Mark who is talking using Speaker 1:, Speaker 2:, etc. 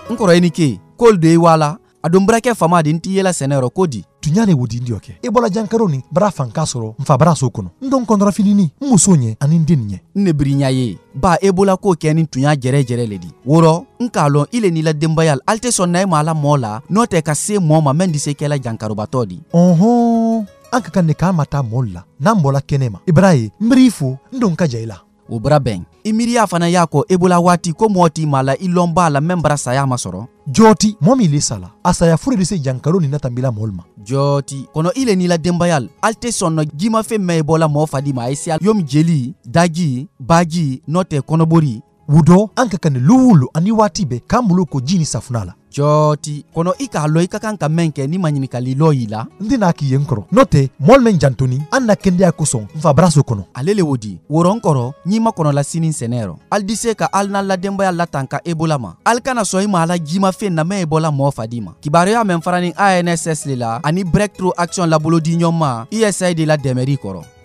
Speaker 1: nkoro enike kol de wala adon brake fama din tiyela senero kodi
Speaker 2: tunyane wodi ndi oke ebola jankaroni bra fanka soro mfa bra sokono ndon kontra filini musonye ani ndinye
Speaker 1: ne brinya ye ba ebola ko kenin tunya jere ledi woro nkalo ile ni la dembayal alte sonnay mala mola note ka se moma mendi se kela jankaro batodi
Speaker 2: anka kan ne kamata molla nambola kenema ibrahi mbrifu ndon ka jaila
Speaker 1: obra ben imiria fana yako ebola wati ko moti mala ilomba la membra saya masoro
Speaker 2: joti momi lisala asaya furi se jankaro ni natambila molma
Speaker 1: joti kono ile ni la dembayal alte sonno jima fe me ebola mo fadima isia yom jeli daji baji note konobori
Speaker 2: wudo anka kan luwulu ani wati be kambulu ko jini safunala
Speaker 1: joti kono ika lo ika kanka menke ni manyimika lilo ila
Speaker 2: ndina ki yenkoro note molmen jantoni anna kende akoson mfa braso kono
Speaker 1: alele wodi woronkoro nyima kono la sinin senero aldise ka alna la demba la tanka ebola ma alkana soima ala jima fe na me ebola mo fadima kibare ya men farani ANSS lila ani breakthrough action la bolodi nyoma ESA de la demeri koro